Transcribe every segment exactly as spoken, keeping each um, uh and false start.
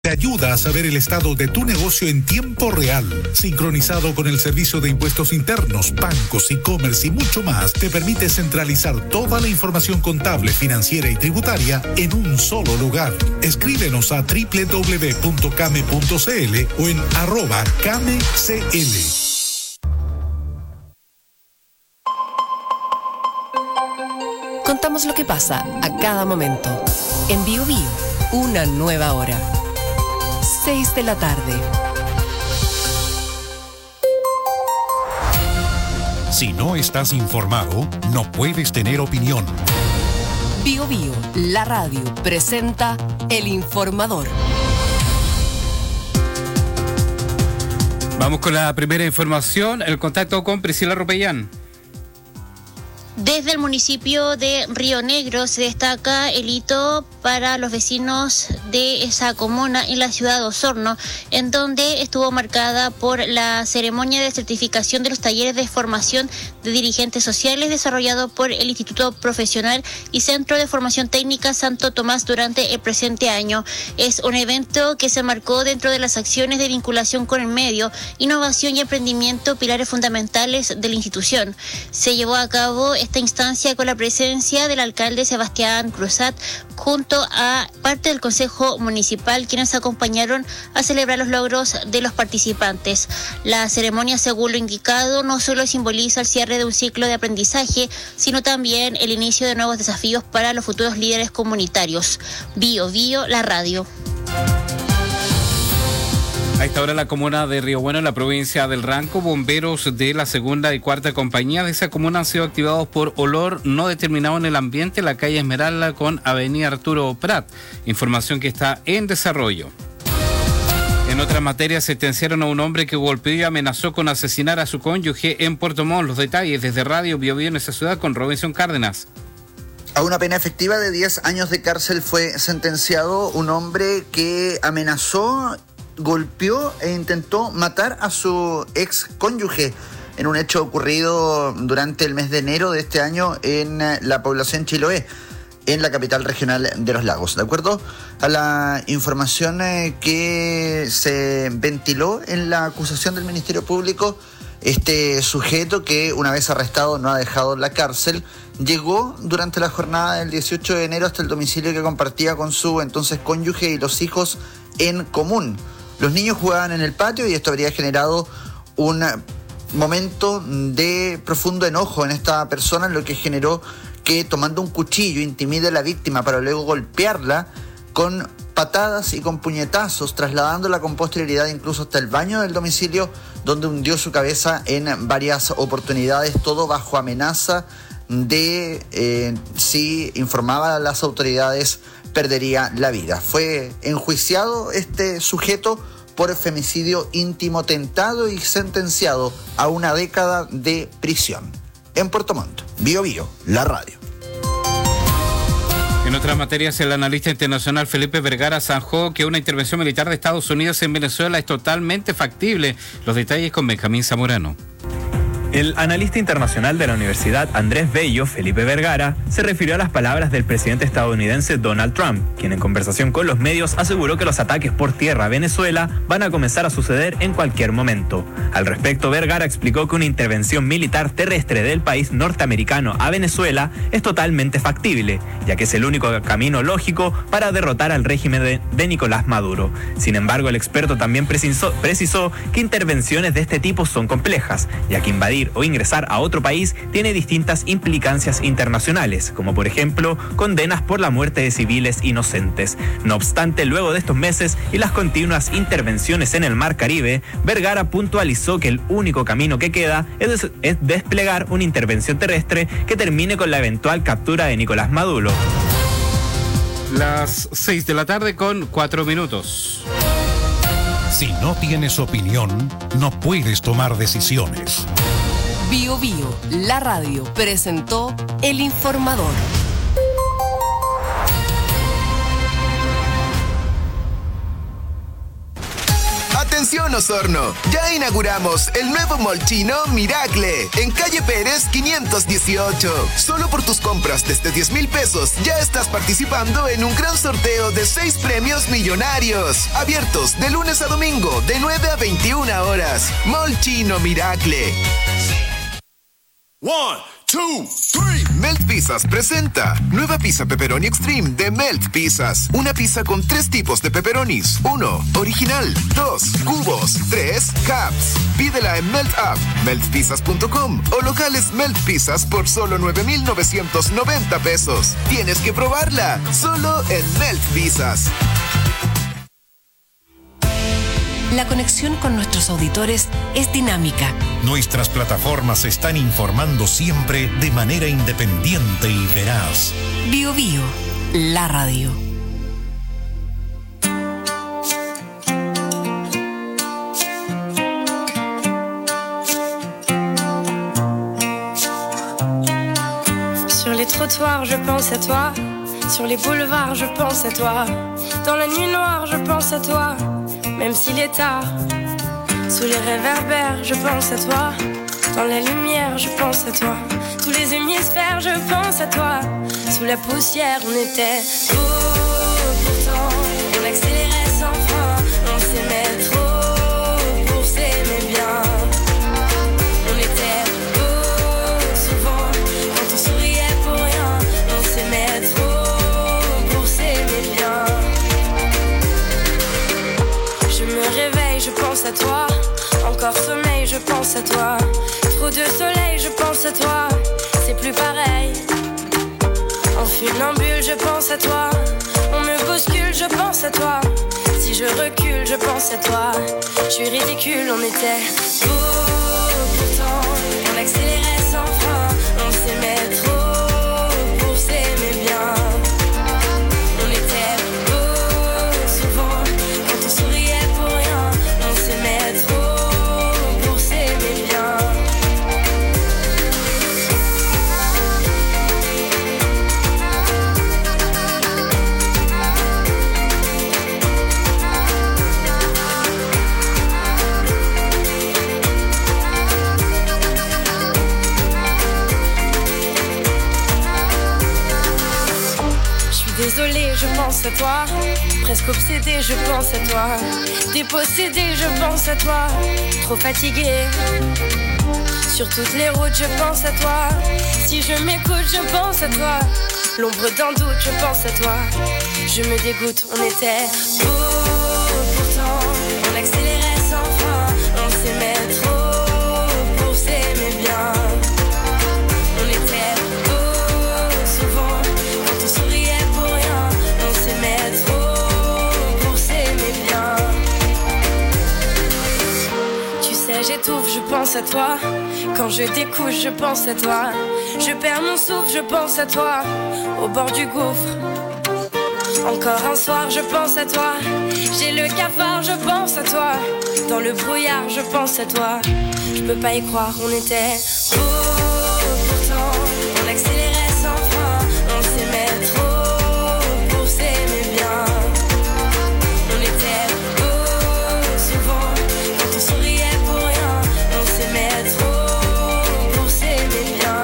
Te ayuda a saber el estado de tu negocio en tiempo real, sincronizado con el servicio de impuestos internos, bancos, e-commerce y mucho más. Te permite centralizar toda la información contable, financiera y tributaria en un solo lugar. Escríbenos a doble u doble u doble u punto came punto c l o en arroba camecl. Contamos lo que pasa a cada momento. En Bio Bio, una nueva hora. seis de la tarde. Si no estás informado, no puedes tener opinión. Bio Bio, la radio, presenta El Informador. Vamos con la primera información, el contacto con Priscila Ropellán. Desde el municipio de Río Negro se destaca el hito para los vecinos de esa comuna en la ciudad de Osorno, en donde estuvo marcada por la ceremonia de certificación de los talleres de formación de dirigentes sociales desarrollado por el Instituto Profesional y Centro de Formación Técnica Santo Tomás durante el presente año. Es un evento que se marcó dentro de las acciones de vinculación con el medio, innovación y emprendimiento, pilares fundamentales de la institución. Se llevó a cabo esta instancia con la presencia del alcalde Sebastián Cruzat junto a parte del Consejo Municipal, quienes acompañaron a celebrar los logros de los participantes. La ceremonia, según lo indicado, no solo simboliza el cierre de un ciclo de aprendizaje, sino también el inicio de nuevos desafíos para los futuros líderes comunitarios. Bio Bio, la radio. A esta hora, la comuna de Río Bueno, en la provincia del Ranco, bomberos de la segunda y cuarta compañía de esa comuna han sido activados por olor no determinado en el ambiente en la calle Esmeralda con avenida Arturo Prat. Información que está en desarrollo. En otras materias, sentenciaron a un hombre que golpeó y amenazó con asesinar a su cónyuge en Puerto Montt. Los detalles desde Radio Bio Bio en esa ciudad con Robinson Cárdenas. A una pena efectiva de diez años de cárcel fue sentenciado un hombre que amenazó, golpeó e intentó matar a su ex cónyuge en un hecho ocurrido durante el mes de enero de este año en la población Chiloé, en la capital regional de Los Lagos. De acuerdo a la información que se ventiló en la acusación del Ministerio Público, este sujeto, que una vez arrestado no ha dejado la cárcel, llegó durante la jornada del dieciocho de enero hasta el domicilio que compartía con su entonces cónyuge y los hijos en común. Los niños jugaban en el patio y esto habría generado un momento de profundo enojo en esta persona, lo que generó que, tomando un cuchillo, intimide a la víctima para luego golpearla con patadas y con puñetazos, trasladándola con posterioridad incluso hasta el baño del domicilio, donde hundió su cabeza en varias oportunidades, todo bajo amenaza de, eh, si informaba a las autoridades, perdería la vida. Fue enjuiciado este sujeto por femicidio íntimo tentado y sentenciado a una década de prisión. En Puerto Montt, Bio Bio, la radio. En otras materias, el analista internacional Felipe Vergara zanjó que una intervención militar de Estados Unidos en Venezuela es totalmente factible. Los detalles con Benjamín Zamorano. El analista internacional de la Universidad Andrés Bello, Felipe Vergara, se refirió a las palabras del presidente estadounidense Donald Trump, quien en conversación con los medios aseguró que los ataques por tierra a Venezuela van a comenzar a suceder en cualquier momento. Al respecto, Vergara explicó que una intervención militar terrestre del país norteamericano a Venezuela es totalmente factible, ya que es el único camino lógico para derrotar al régimen de, de Nicolás Maduro. Sin embargo, el experto también precisó, precisó que intervenciones de este tipo son complejas, ya que invadir o ingresar a otro país tiene distintas implicancias internacionales, como por ejemplo condenas por la muerte de civiles inocentes. No obstante, luego de estos meses y las continuas intervenciones en el Mar Caribe, Vergara puntualizó que el único camino que queda es, des- es desplegar una intervención terrestre que termine con la eventual captura de Nicolás Maduro. Las seis de la tarde con cuatro minutos. Si no tienes opinión, no puedes tomar decisiones. Bio Bio, la radio, presentó El Informador. Atención Osorno, ya inauguramos el nuevo Mall Chino Miracle en calle Pérez quinientos dieciocho. Solo por tus compras desde diez mil pesos ya estás participando en un gran sorteo de seis premios millonarios. Abiertos de lunes a domingo de nueve a veintiuna horas. Mall Chino Miracle. One, two, three. Melt Pizzas presenta nueva pizza pepperoni extreme de Melt Pizzas. Una pizza con tres tipos de pepperonis. Uno, original. Dos, cubos. Tres, cups. Pídela en Melt App, melt pizzas punto com o locales Melt Pizzas por solo nueve mil novecientos noventa pesos. Tienes que probarla, solo en Melt Pizzas. La conexión con nuestros auditores es dinámica. Nuestras plataformas se están informando siempre de manera independiente y veraz. Bio Bio, la radio. Sur les trottoirs, je pense à toi. Sur les boulevards, je pense à toi. Dans la nuit noire, je pense à toi. Même s'il est tard, sous les réverbères, je pense à toi. Dans la lumière, je pense à toi. Tous les hémisphères, je pense à toi. Sous la poussière, on était beau, pourtant on accélérait sans frein. On s'aimait trop pour s'aimer bien. On était beau, souvent quand on souriait pour rien. On s'aimait trop pour s'aimer bien. Je me réveille, je pense à toi. Encore sommeil, je pense à toi. Trop de soleil, je pense à toi. C'est plus pareil. En funambule, je pense à toi. On me bouscule, je pense à toi. Si je recule, je pense à toi. Je suis ridicule, on était beau, pourtant on accélérait sans frein. On s'aimait trop pour s'aimer bien. On était beau, souvent quand on souriait pour rien. On s'aimait trop pour s'aimer bien. Désolée, je pense à toi. Presque obsédée, je pense à toi. Dépossédée, je pense à toi. Trop fatiguée. Sur toutes les routes, je pense à toi. Si je m'écoute, je pense à toi. L'ombre d'un doute, je pense à toi. Je me dégoûte, on était beau, pourtant on accélérait sans frein. On s'aimait trop pour s'aimer bien. On était beau, souvent quand on souriait pour rien. On s'aimait trop pour s'aimer bien. Tu sais, j'étouffe, je pense à toi. Quand je découche, je pense à toi. Je perds mon souffle, je pense à toi. Au bord du gouffre, encore un soir, je pense à toi. J'ai le cafard, je pense à toi. Dans le brouillard, je pense à toi. Je peux pas y croire, on était beau, pourtant on accélérait sans frein. On s'aimait trop pour s'aimer bien. On était beau, souvent quand on souriait pour rien. On s'aimait trop pour s'aimer bien.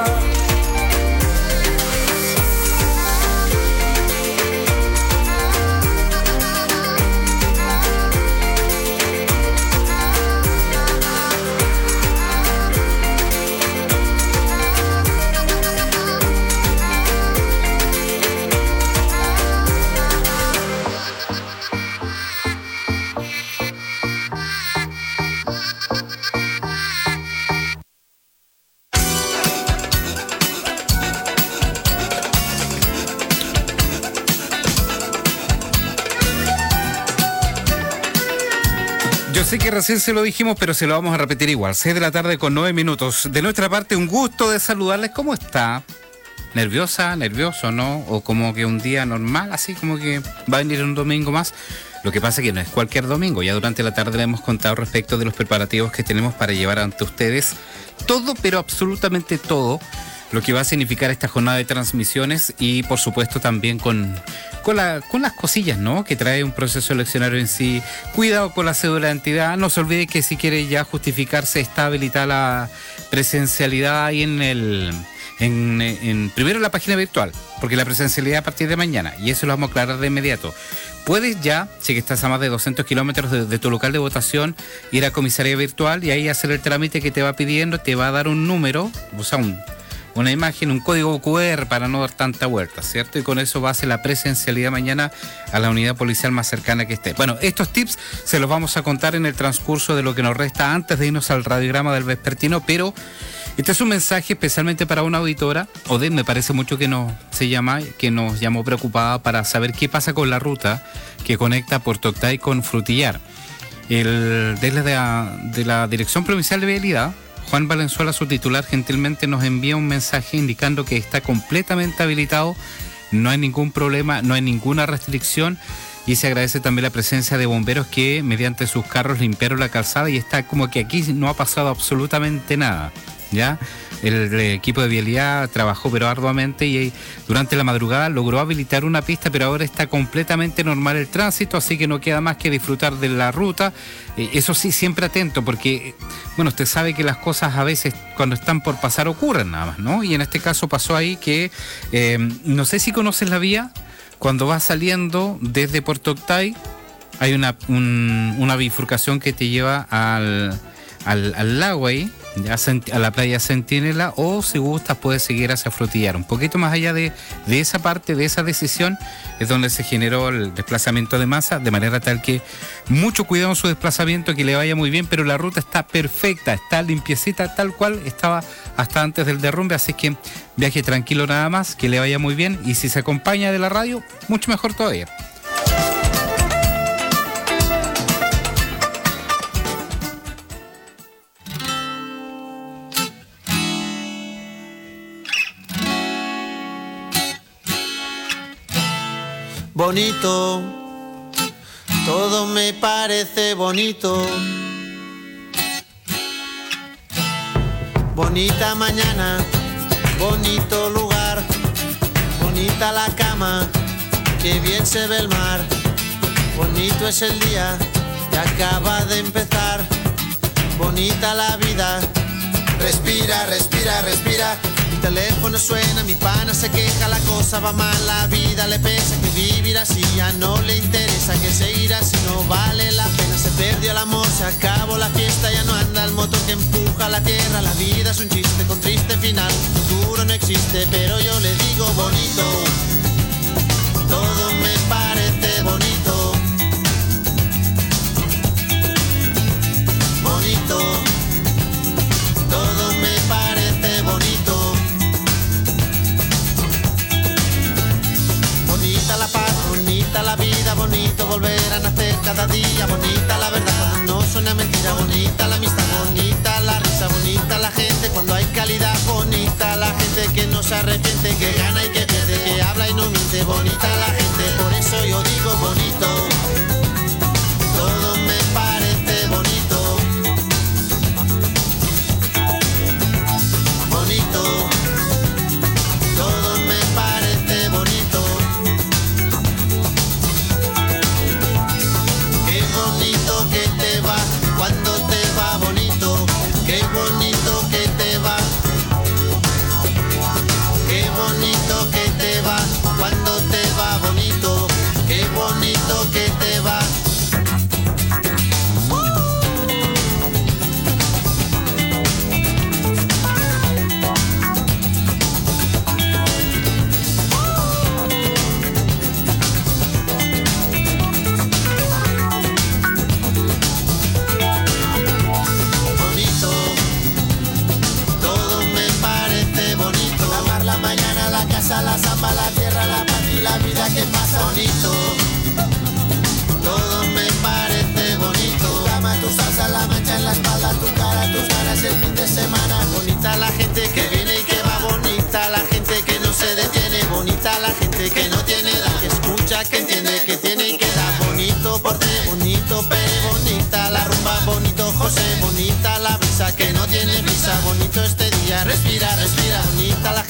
Yo sé que recién se lo dijimos, pero se lo vamos a repetir igual. seis de la tarde con nueve minutos. De nuestra parte, un gusto de saludarles. ¿Cómo está? ¿Nerviosa? ¿Nervioso, no? ¿O como que un día normal, así como que va a venir un domingo más? Lo que pasa es que no es cualquier domingo. Ya durante la tarde le hemos contado respecto de los preparativos que tenemos para llevar ante ustedes todo, pero absolutamente todo, lo que va a significar esta jornada de transmisiones y por supuesto también con, con, la, con las cosillas, ¿no?, que trae un proceso eleccionario en sí. Cuidado con la cédula de identidad, no se olvide que si quiere ya justificarse está habilitada la presencialidad ahí en el... En, en primero la página virtual, porque la presencialidad a partir de mañana, y eso lo vamos a aclarar de inmediato. Puedes ya, si que estás a más de doscientos kilómetros de, de tu local de votación, ir a comisaría virtual y ahí hacer el trámite que te va pidiendo, te va a dar un número, o sea, un, una imagen, un código cu erre para no dar tanta vuelta, ¿cierto? Y con eso va a hacer la presencialidad mañana a la unidad policial más cercana que esté. Bueno, estos tips se los vamos a contar en el transcurso de lo que nos resta antes de irnos al radiograma del vespertino, pero este es un mensaje especialmente para una auditora, Odette, me parece mucho que nos se llama, que nos llamó preocupada para saber qué pasa con la ruta que conecta Puerto Octay con Frutillar. El, desde la, de la Dirección Provincial de Vialidad, Juan Valenzuela, su titular, gentilmente nos envía un mensaje indicando que está completamente habilitado, no hay ningún problema, no hay ninguna restricción. Y se agradece también la presencia de bomberos que mediante sus carros limpiaron la calzada y está como que aquí no ha pasado absolutamente nada. ¿Ya? El, el equipo de vialidad trabajó pero arduamente y durante la madrugada logró habilitar una pista, pero ahora está completamente normal el tránsito, así que no queda más que disfrutar de la ruta. Eh, eso sí, siempre atento, porque bueno, usted sabe que las cosas a veces cuando están por pasar ocurren nada más, ¿no? Y en este caso pasó ahí que eh, no sé si conoces la vía, cuando vas saliendo desde Puerto Octay hay una, un, una bifurcación que te lleva al, al, al lago ahí, a la playa Centinela, o si gustas puedes seguir hacia Frutillar. Un poquito más allá de, de esa parte, de esa decisión, es donde se generó el desplazamiento de masa, de manera tal que mucho cuidado en su desplazamiento, que le vaya muy bien, pero la ruta está perfecta, está limpiecita, tal cual estaba hasta antes del derrumbe, así que viaje tranquilo nada más, que le vaya muy bien, y si se acompaña de la radio, mucho mejor todavía. Bonito, todo me parece bonito. Bonita mañana, bonito lugar, bonita la cama, que bien se ve el mar. Bonito es el día que acaba de empezar, bonita la vida. Respira, respira, respira. Mi teléfono suena, mi pana se queja, la cosa va mal, la vida le pesa, que vivir así ya no le interesa, que seguir así no vale la pena. Se perdió el amor, se acabó la fiesta, ya no anda el motor que empuja la tierra. La vida es un chiste con triste final, futuro no existe, pero yo le digo bonito. Todo me parece bonito. Bonito. Todo me parece bonito. Bonita la paz, bonita la vida, bonito volver a nacer cada día. Bonita la verdad cuando no suena mentira, bonita la amistad, bonita la risa, bonita la gente cuando hay calidad. Bonita la gente que no se arrepiente, que gana y que pierde, que habla y no miente. Bonita la gente, por eso yo digo bonito. Todo me parece bonito. Bonito, todo me parece bonito. Qué bonito que te va cuando te va bonito. Qué bonito que te va. Qué bonito que te va cuando te va bonito. Qué bonito que te va. La zamba, la tierra, la paz y la vida que pasa bonito. Todo me parece bonito. Tu cama, tu salsa, la mancha en la espalda, tu cara, tus ganas el fin de semana. Bonita la gente que viene y que va, bonita la gente que no se detiene, bonita la gente que no tiene edad, que escucha, que entiende, que tiene y que da. Bonito porte, bonito Pere, bonita la rumba, bonito José, bonita la brisa que no tiene brisa, bonito este día, respira, respira, bonita la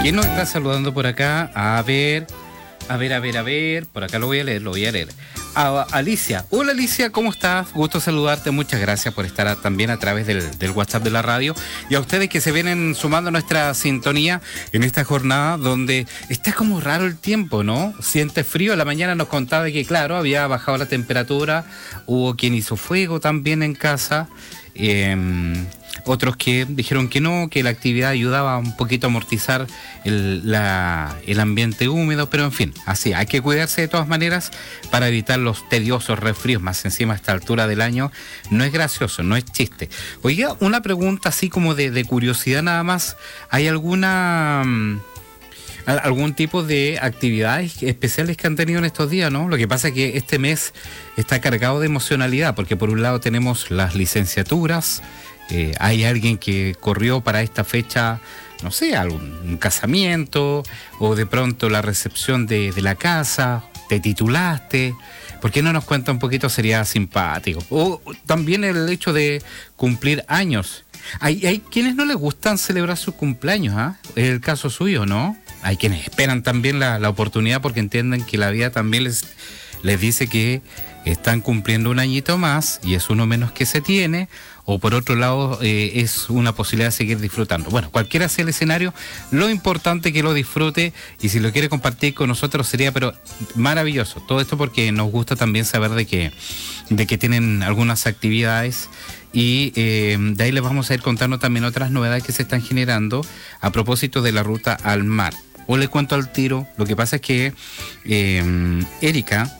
¿Quién nos está saludando por acá? A ver, a ver, a ver, a ver. Por acá lo voy a leer, lo voy a leer. A Alicia. Hola Alicia, ¿cómo estás? Gusto saludarte. Muchas gracias por estar a, también a través del, del WhatsApp de la radio. Y a ustedes que se vienen sumando a nuestra sintonía en esta jornada donde está como raro el tiempo, ¿no? Siente frío. A la mañana nos contaba que, claro, había bajado la temperatura. Hubo quien hizo fuego también en casa. Eh, otros que dijeron que no, que la actividad ayudaba un poquito a amortizar el, la, el ambiente húmedo, pero en fin, así, hay que cuidarse de todas maneras para evitar los tediosos resfríos, más encima a esta altura del año. No es gracioso, no es chiste. Oiga, una pregunta así como de, de curiosidad nada más, ¿hay alguna... algún tipo de actividades especiales que han tenido en estos días, ¿no? Lo que pasa es que este mes está cargado de emocionalidad, porque por un lado tenemos las licenciaturas, eh, hay alguien que corrió para esta fecha, no sé, algún un casamiento, o de pronto la recepción de, de la casa, te titulaste. ¿Por qué no nos cuenta un poquito? Sería simpático. O también el hecho de cumplir años. Hay, hay quienes no les gustan celebrar sus cumpleaños, ¿ah? ¿eh? Es el caso suyo, ¿no? Hay quienes esperan también la, la oportunidad porque entienden que la vida también les, les dice que están cumpliendo un añito más y es uno menos que se tiene, o por otro lado eh, es una posibilidad de seguir disfrutando. Bueno, cualquiera sea el escenario, lo importante es que lo disfrute, y si lo quiere compartir con nosotros sería pero maravilloso. Todo esto porque nos gusta también saber de que, de que tienen algunas actividades. Y eh, de ahí les vamos a ir contando también otras novedades que se están generando a propósito de la ruta al mar. O le cuento al tiro, lo que pasa es que eh, Erika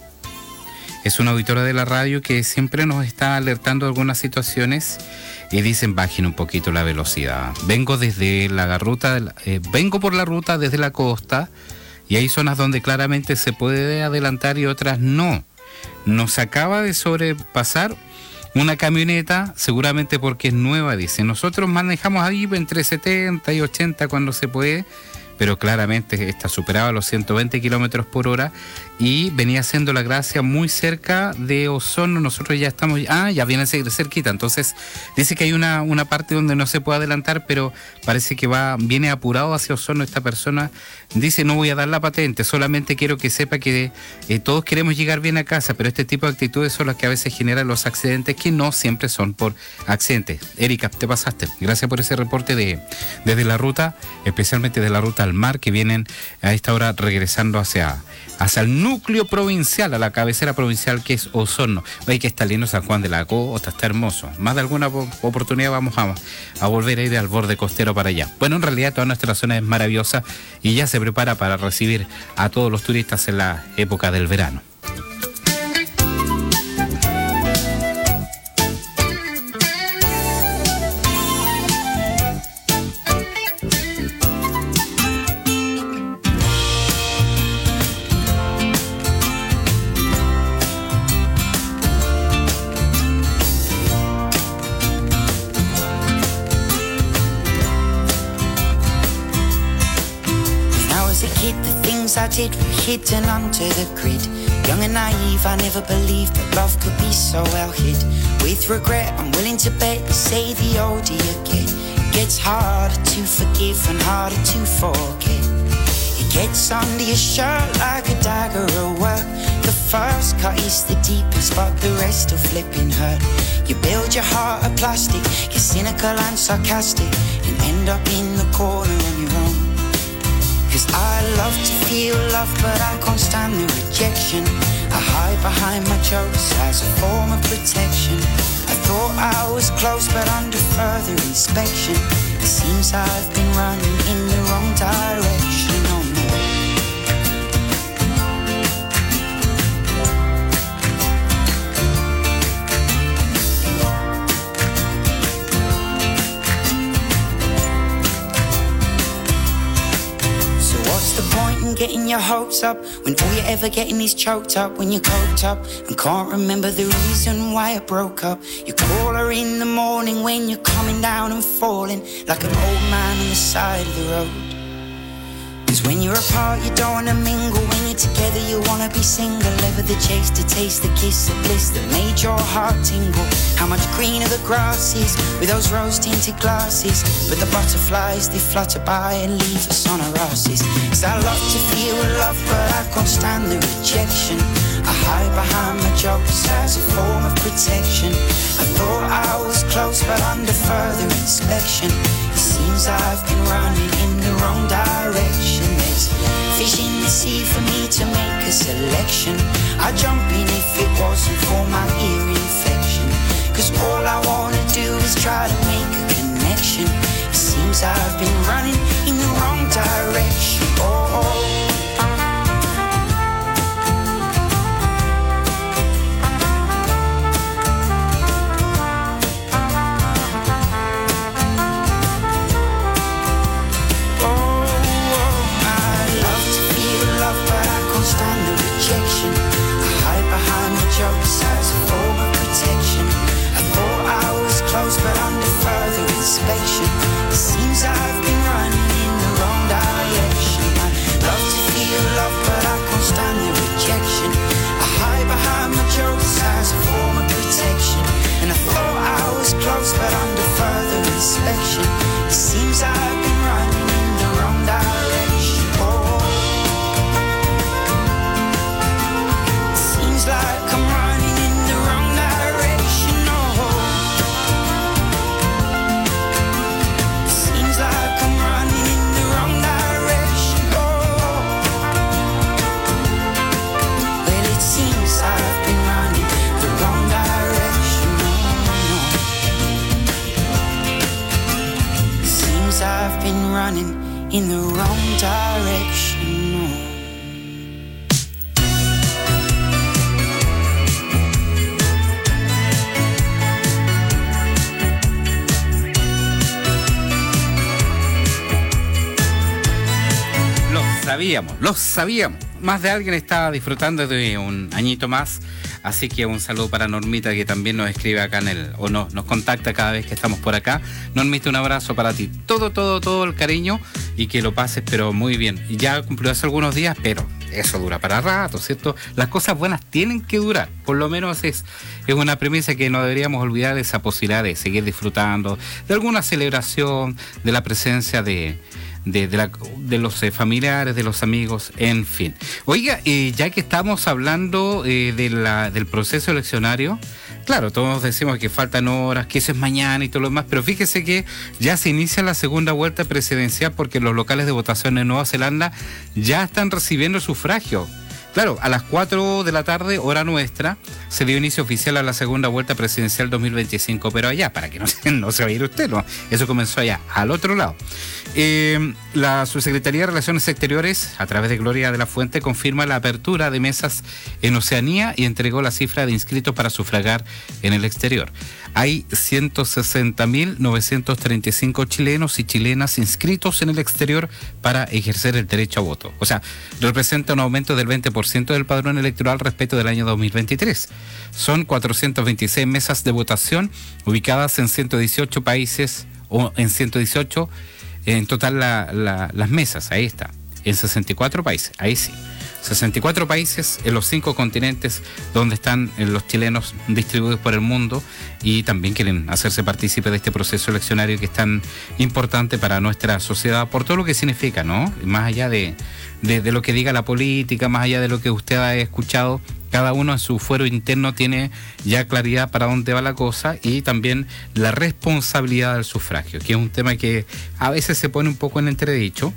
es una auditora de la radio que siempre nos está alertando de algunas situaciones y dicen bajen un poquito la velocidad. Vengo desde la ruta, eh, vengo por la ruta desde la costa y hay zonas donde claramente se puede adelantar y otras no. Nos acaba de sobrepasar una camioneta, seguramente porque es nueva, dice. Nosotros manejamos ahí entre setenta y ochenta cuando se puede, pero claramente está superaba los ciento veinte kilómetros por hora y venía haciendo la gracia muy cerca de Osorno. Nosotros ya estamos, ah, ya viene cerquita, entonces dice que hay una, una parte donde no se puede adelantar, pero parece que va, viene apurado hacia Osorno esta persona. Dice, no voy a dar la patente, solamente quiero que sepa que eh, todos queremos llegar bien a casa, pero este tipo de actitudes son las que a veces generan los accidentes, que no siempre son por accidentes. Erika, te pasaste. Gracias por ese reporte de desde la ruta, especialmente de la ruta al mar, que vienen a esta hora regresando hacia, hacia el núcleo provincial, a la cabecera provincial que es Osorno. Oye, que está lindo San Juan de la Costa, está hermoso. Más de alguna oportunidad vamos a, a volver a ir al borde costero para allá. Bueno, en realidad toda nuestra zona es maravillosa y ya se prepara para recibir a todos los turistas en la época del verano. I did were hidden under the grid. Young and naive, I never believed that love could be so well hid. With regret, I'm willing to bet they say the older you get, it gets harder to forgive and harder to forget. It gets under your shirt like a dagger at work. The first cut is the deepest, but the rest will flipping hurt. You build your heart of plastic, you're cynical and sarcastic, and end up in the corner on your own. Cause I love to feel love, but I can't stand the rejection. I hide behind my jokes as a form of protection. I thought I was close, but under further inspection, it seems I've been running in the wrong direction. Oh no. Getting your hopes up when all you're ever getting is choked up. When you're coked up and can't remember the reason why it broke up. You call her in the morning when you're coming down and falling like an old man on the side of the road. Cause when you're apart you don't wanna mingle, when you're together you wanna be single. Ever the chase to taste the kiss of bliss that made your heart tingle. How much greener the grass is with those rose tinted glasses, but the butterflies they flutter by and leave us on our asses. Cause I love to feel love but I can't stand the rejection. I hide behind my jokes as a form of protection. I thought I was close but under further inspection it seems I've been running in the wrong direction. There's fish in the sea for me to make a selection. I'd jump in if it wasn't for my ear infection. Cause all I wanna do is try to make a connection. It seems I've been running in the wrong direction. Oh, oh. As a form of protection, I thought I was close, but under further inspection, it seems I've been running in the wrong direction. I love to feel love, but I can't stand the rejection. I hide behind my jokes as a form of protection, and I thought I was close, but under further inspection, it seems I've been running in the wrong direction. Oh, it seems like I'm running. I've been running in the wrong direction. Lo sabíamos, lo sabíamos. Más de alguien está disfrutando de un añito más. Así que un saludo para Normita, que también nos escribe acá en el, o no, nos contacta cada vez que estamos por acá. Normita, un abrazo para ti. Todo, todo, todo el cariño y que lo pases, pero muy bien. Ya cumplió hace algunos días, pero eso dura para rato, ¿cierto? Las cosas buenas tienen que durar. Por lo menos es, es una premisa que no deberíamos olvidar, esa posibilidad de seguir disfrutando de alguna celebración, de la presencia de... De, de, la, de los eh, familiares, de los amigos, en fin. Oiga, eh, ya que estamos hablando eh, de la, del proceso eleccionario, claro, todos decimos que faltan horas, que eso es mañana y todo lo demás, pero fíjese que ya se inicia la segunda vuelta presidencial porque los locales de votación en Nueva Zelanda ya están recibiendo sufragio. Claro, a las cuatro de la tarde, hora nuestra, se dio inicio oficial a la segunda vuelta presidencial dos mil veinticinco, pero allá, para que no, no se vaya a ir usted, ¿no? Eso comenzó allá, al otro lado. Eh, la Subsecretaría de Relaciones Exteriores, a través de Gloria de la Fuente, confirma la apertura de mesas en Oceanía y entregó la cifra de inscritos para sufragar en el exterior. Hay ciento sesenta mil novecientos treinta y cinco chilenos y chilenas inscritos en el exterior para ejercer el derecho a voto. O sea, representa un aumento del veinte por ciento del padrón electoral respecto del año dos mil veintitrés. Son cuatrocientas veintiséis mesas de votación ubicadas en ciento dieciocho países, o en ciento dieciocho en total la, la, las mesas, ahí está, en sesenta y cuatro países, ahí sí. sesenta y cuatro países en los cinco continentes donde están los chilenos distribuidos por el mundo y también quieren hacerse partícipe de este proceso eleccionario que es tan importante para nuestra sociedad por todo lo que significa, ¿no? Más allá de, de, de lo que diga la política, más allá de lo que usted ha escuchado, cada uno en su fuero interno tiene ya claridad para dónde va la cosa y también la responsabilidad del sufragio, que es un tema que a veces se pone un poco en entredicho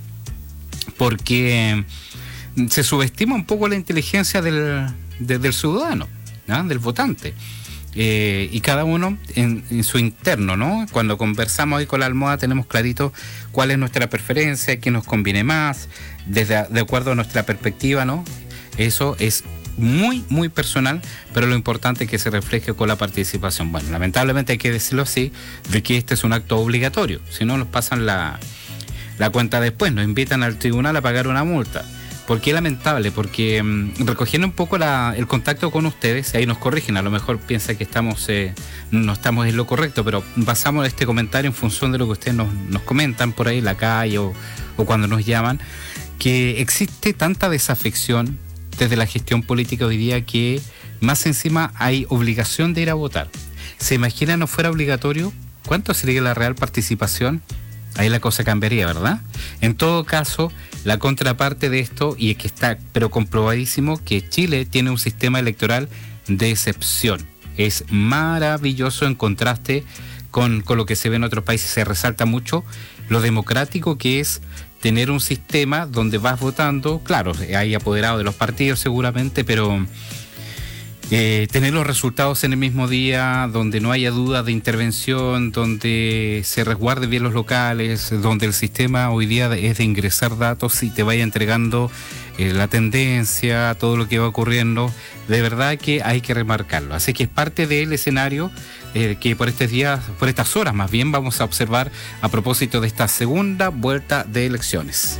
porque se subestima un poco la inteligencia del, de, del ciudadano, ¿no? Del votante. Eh, y cada uno en, en su interno, ¿no? Cuando conversamos hoy con la almohada tenemos clarito cuál es nuestra preferencia, qué nos conviene más, desde de acuerdo a nuestra perspectiva, ¿no? Eso es muy, muy personal, pero lo importante es que se refleje con la participación. Bueno, lamentablemente hay que decirlo así, de que este es un acto obligatorio, si no nos pasan la, la cuenta después, nos invitan al tribunal a pagar una multa. ¿Por qué lamentable? Porque mmm, recogiendo un poco la, el contacto con ustedes, ahí nos corrigen, a lo mejor piensa que estamos eh, no estamos en lo correcto, pero basamos este comentario en función de lo que ustedes nos, nos comentan por ahí en la calle o, o cuando nos llaman, que existe tanta desafección desde la gestión política hoy día que más encima hay obligación de ir a votar. ¿Se imagina no fuera obligatorio? ¿Cuánto sería la real participación? Ahí la cosa cambiaría, ¿verdad? En todo caso, la contraparte de esto, y es que está pero comprobadísimo, que Chile tiene un sistema electoral de excepción. Es maravilloso en contraste con, con lo que se ve en otros países. Se resalta mucho lo democrático que es tener un sistema donde vas votando. Claro, hay apoderado de los partidos seguramente, pero eh, tener los resultados en el mismo día, donde no haya duda de intervención, donde se resguarde bien los locales, donde el sistema hoy día es de ingresar datos y te vaya entregando eh, la tendencia, todo lo que va ocurriendo, de verdad que hay que remarcarlo. Así que es parte del escenario eh, que por estos días, por estas horas más bien, vamos a observar a propósito de esta segunda vuelta de elecciones.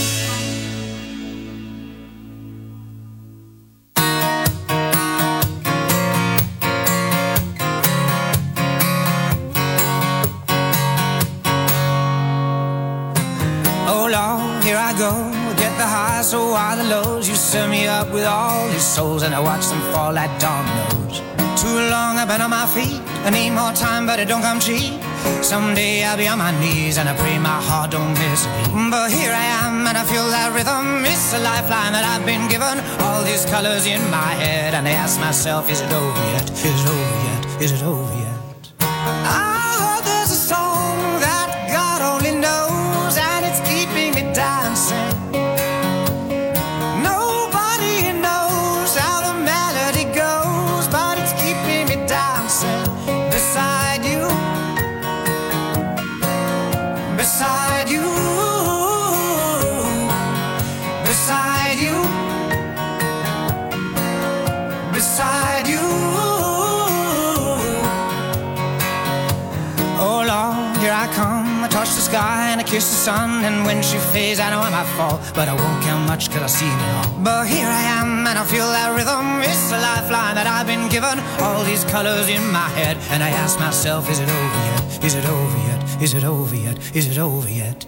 So are the lows. You set me up with all these souls, and I watch them fall like dominoes. Too long I've been on my feet. I need more time, but it don't come cheap. Someday I'll be on my knees, and I pray my heart don't miss a beat. But here I am, and I feel that rhythm. It's a lifeline that I've been given. All these colors in my head, and I ask myself, is it over yet? Is it over yet? Is it over yet? I heard there's a song that God only knows, and it's keeping me dancing. Beside you, beside you, beside you. Oh Lord, here I come. I touch the sky and I kiss the sun, and when she fades I know I might fall, but I won't care much cause I've seen it all. But here I am and I feel that rhythm. It's a lifeline that I've been given. All these colors in my head, and I ask myself, is it over yet? Is it over yet? Is it over yet? Is it over yet?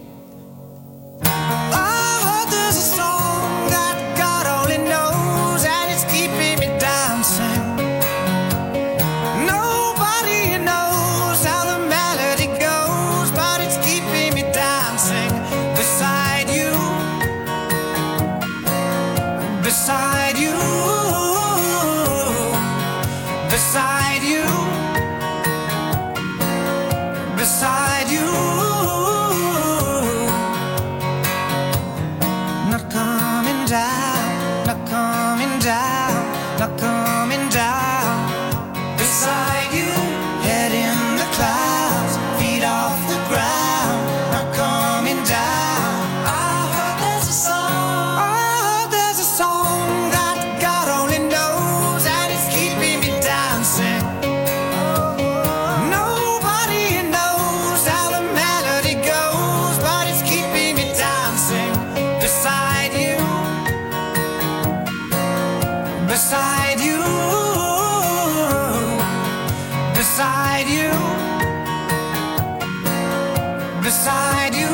I heard there's a song that God only knows, and it's keeping me dancing. Nobody knows how the melody goes, but it's keeping me dancing. Beside you, beside you, beside you, beside you. Not coming down, not coming down, not coming down. Beside you, head in the clouds, feet off the ground. Not coming down. I heard there's a song, I heard there's a song that God only knows, and it's keeping me dancing. Nobody knows how the melody goes, but it's keeping me dancing. Beside you, beside you, beside you, beside you.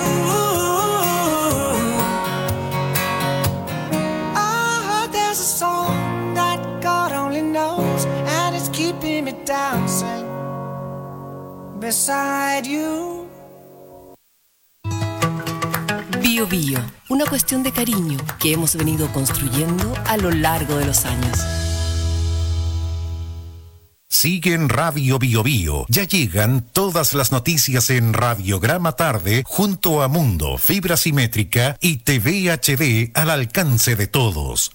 I heard there's a song that God only knows, and it's keeping me dancing. Beside you. Bio Bio, una cuestión de cariño que hemos venido construyendo a lo largo de los años. Sigue en Radio Bio Bio. Ya llegan todas las noticias en Radiograma Tarde junto a Mundo, Fibra Simétrica y T V H D al alcance de todos.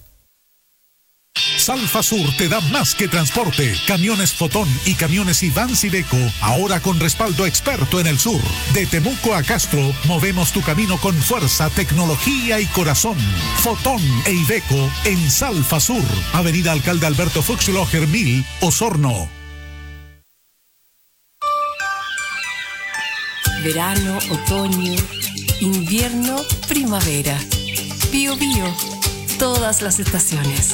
Salfa Sur te da más que transporte. Camiones Fotón y camiones Iván Iveco, ahora con respaldo experto en el sur. De Temuco a Castro, movemos tu camino con fuerza, tecnología y corazón. Fotón e Iveco en Salfa Sur, Avenida Alcalde Alberto Fuchsloher mil, Osorno. Verano, otoño, invierno, primavera. Bio Bio, todas las estaciones.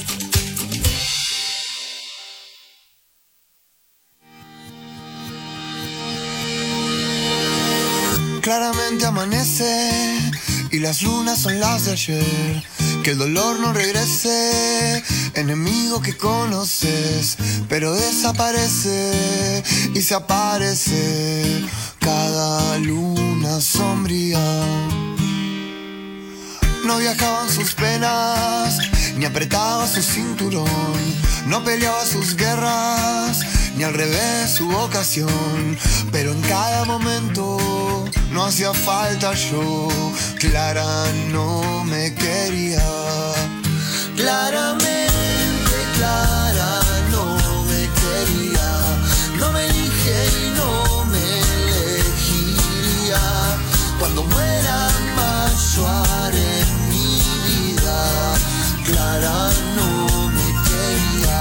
Claramente amanece y las lunas son las de ayer. Que el dolor no regrese, enemigo que conoces, pero desaparece y se aparece cada luna sombría. No viajaban sus penas, ni apretaba su cinturón, no peleaba sus guerras, ni al revés su vocación, pero en cada momento no hacía falta yo. Clara no me quería, claramente Clara no me quería, no me elige y no me elegiría. Cuando muera mayo haré mi vida, Clara no me quería.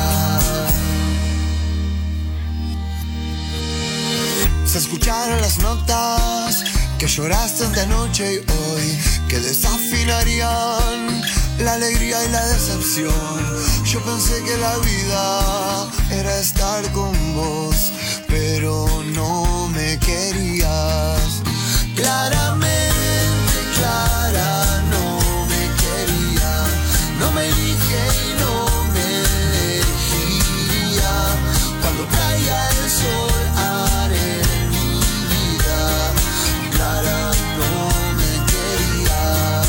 Se escucharon las notas que lloraste ante noche y hoy, que desafinarían la alegría y la decepción. Yo pensé que la vida era estar con vos, pero no me querías. Claramente Clara no me quería, no me elige y no me elegiría. Cuando caiga el sol haré mi vida, Clara no me quería.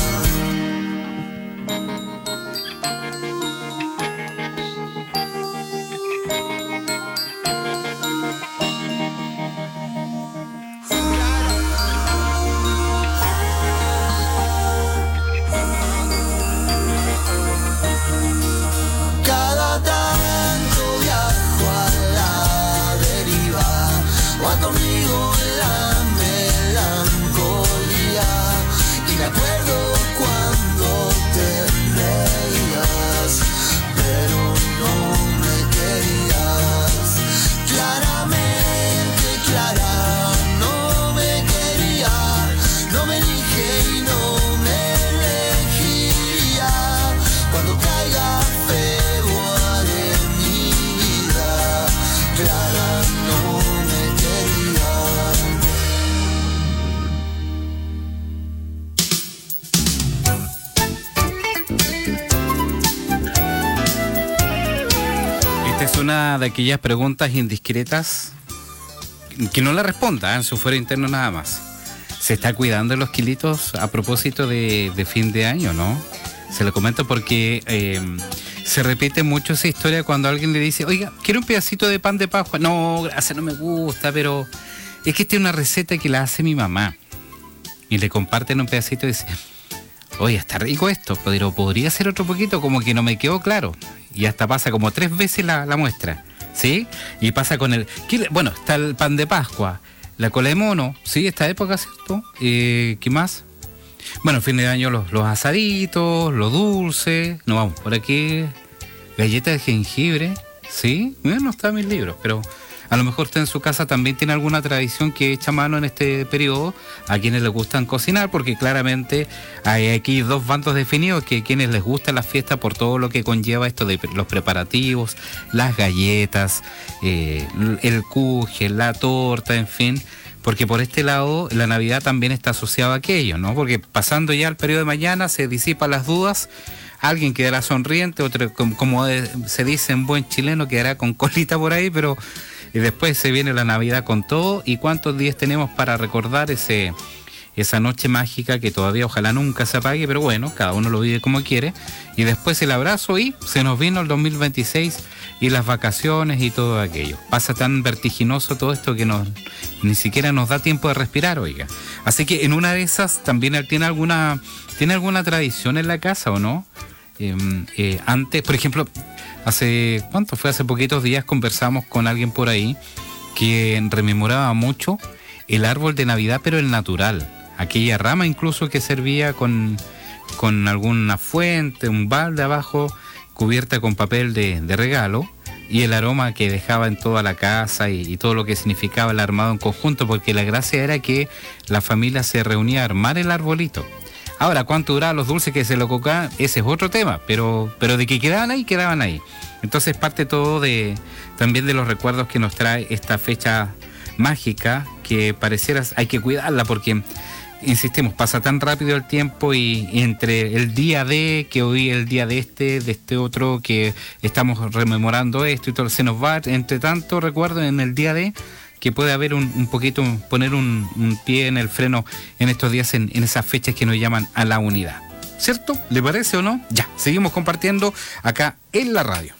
Cada tanto viajo a la deriva, o conmigo la melancolía, y me acuerdo cuando te reías, pero no me querías. Claramente Clara no me quería, no me elige y no me elegiría. Cuando caiga fuego haré mi vida, Clara no me quería. Esta es una de aquellas preguntas indiscretas que no la responda, ¿eh? En su fuero interno nada más. ¿Se está cuidando los kilitos a propósito de, de fin de año, no? Se lo comento porque eh, se repite mucho esa historia cuando alguien le dice, oiga, quiero un pedacito de pan de Pascua. No, gracias, no me gusta, pero es que esta es una receta que la hace mi mamá. Y le comparten un pedacito y dicen, oye, está rico esto, pero podría ser otro poquito, como que no me quedó claro. Y hasta pasa como tres veces la, la muestra, ¿sí? Y pasa con el... ¿qué le- bueno, está el pan de Pascua, la cola de mono, ¿sí? Esta época, ¿cierto? Eh, ¿Qué más? Bueno, fin de año los, los asaditos, los dulces, no vamos, por aquí, galletas de jengibre, ¿sí? Mira, no está en mis libros, pero a lo mejor usted en su casa también tiene alguna tradición que echa mano en este periodo, a quienes les gustan cocinar, porque claramente hay aquí dos bandos definidos, que a quienes les gusta la fiesta por todo lo que conlleva esto de los preparativos, las galletas, eh, el cuje, la torta, en fin, porque por este lado la Navidad también está asociada a aquello, ¿no? Porque pasando ya el periodo de mañana se disipan las dudas, alguien quedará sonriente, otro, como, como se dice en buen chileno, quedará con colita por ahí, pero y después se viene la Navidad con todo. ¿Y cuántos días tenemos para recordar ese esa noche mágica que todavía ojalá nunca se apague? Pero bueno, cada uno lo vive como quiere. Y después el abrazo y se nos vino el dos mil veintiséis y las vacaciones y todo aquello. Pasa tan vertiginoso todo esto que nos, ni siquiera nos da tiempo de respirar, oiga. Así que en una de esas también él tiene alguna, tiene alguna tradición en la casa, ¿o no? Eh, eh, antes, por ejemplo, hace, ¿cuánto fue? Hace poquitos días conversamos con alguien por ahí que rememoraba mucho el árbol de Navidad, pero el natural. Aquella rama incluso que servía con, con alguna fuente, un balde abajo, cubierta con papel de, de regalo, y el aroma que dejaba en toda la casa y, y todo lo que significaba el armado en conjunto, porque la gracia era que la familia se reunía a armar el arbolito. Ahora, ¿cuánto duraban los dulces que se lo cocaban? Ese es otro tema, pero, pero de que quedaban ahí, quedaban ahí. Entonces parte todo de también de los recuerdos que nos trae esta fecha mágica, que pareciera hay que cuidarla, porque insistimos, pasa tan rápido el tiempo y, y entre el día de, que hoy el día de este, de este otro, que estamos rememorando esto y todo, se nos va, entre tanto recuerdo en el día de, que puede haber un, un poquito, poner un, un pie en el freno en estos días, en, en esas fechas que nos llaman a la unidad. ¿Cierto? ¿Le parece o no? Ya, seguimos compartiendo acá en la radio.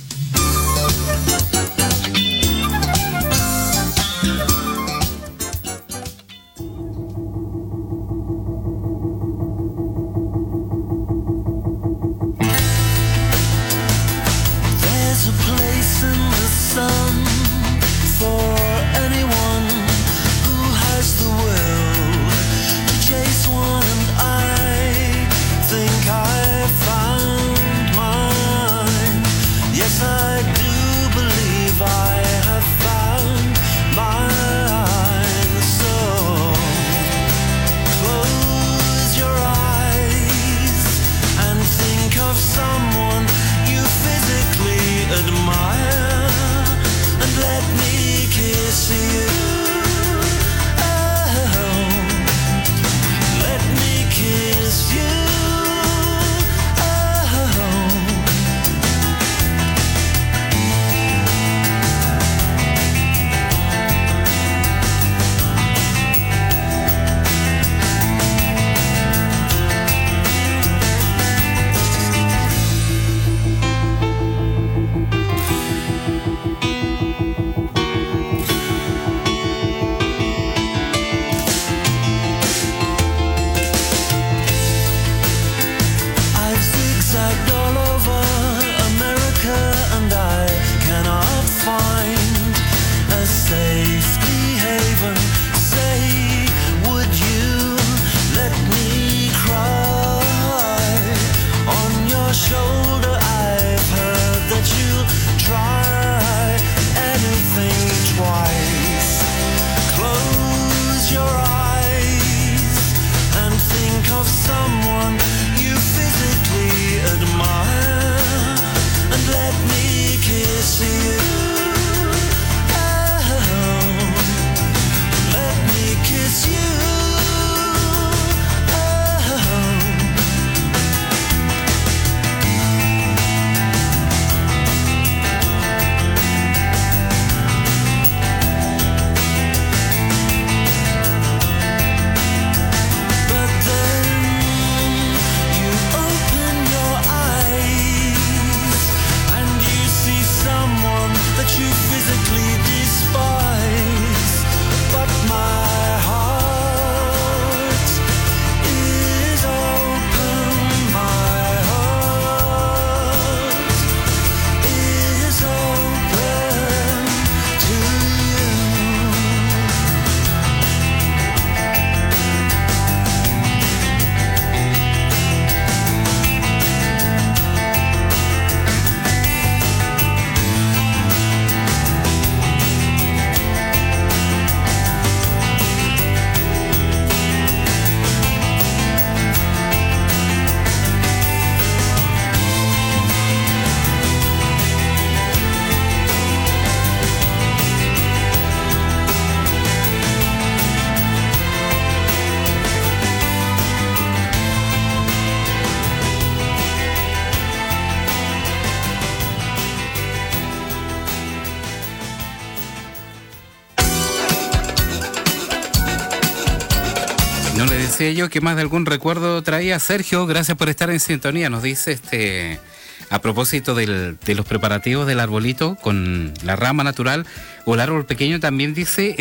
Decía yo que más de algún recuerdo traía. Sergio, gracias por estar en sintonía. Nos dice este a propósito del, de los preparativos del arbolito con la rama natural o el árbol pequeño, también dice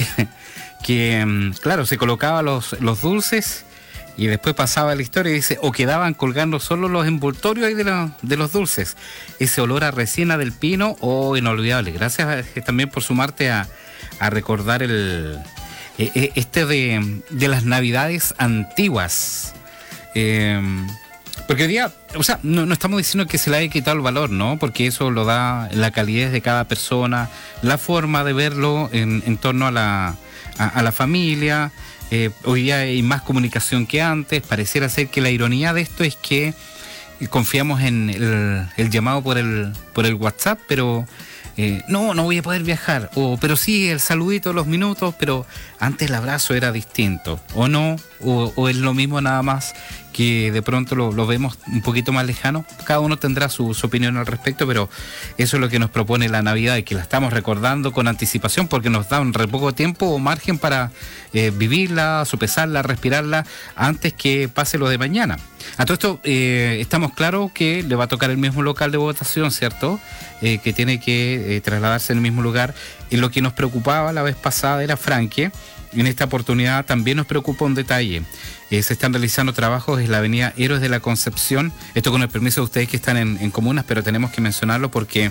que, claro, se colocaba los, los dulces y después pasaba la historia y dice, o quedaban colgando solo los envoltorios ahí de, la, de los dulces. Ese olor a resina del pino, oh, inolvidable. Gracias eh, también por sumarte a, a recordar el... Eh, este de, de las navidades antiguas, eh, porque hoy día, o sea, no, no estamos diciendo que se le haya quitado el valor, ¿no? Porque eso lo da la calidez de cada persona, la forma de verlo en, en torno a la, a, a la familia. Eh, hoy día hay más comunicación que antes. Pareciera ser que la ironía de esto es que confiamos en el, el llamado por el, por el WhatsApp, pero eh, no, no voy a poder viajar, o pero sí, el saludito de los minutos, pero antes el abrazo era distinto, o no, o, o es lo mismo nada más que de pronto lo, lo vemos un poquito más lejano. Cada uno tendrá su, su opinión al respecto, pero eso es lo que nos propone la Navidad y que la estamos recordando con anticipación porque nos da un re poco tiempo o margen para eh, vivirla, sopesarla, respirarla antes que pase lo de mañana. A todo esto, eh, estamos claros que le va a tocar el mismo local de votación, ¿cierto? Eh, que tiene que eh, trasladarse en el mismo lugar. Y lo que nos preocupaba la vez pasada era Franque. En esta oportunidad también nos preocupa un detalle. Eh, se están realizando trabajos en la avenida Héroes de la Concepción. Esto con el permiso de ustedes que están en, en comunas, pero tenemos que mencionarlo porque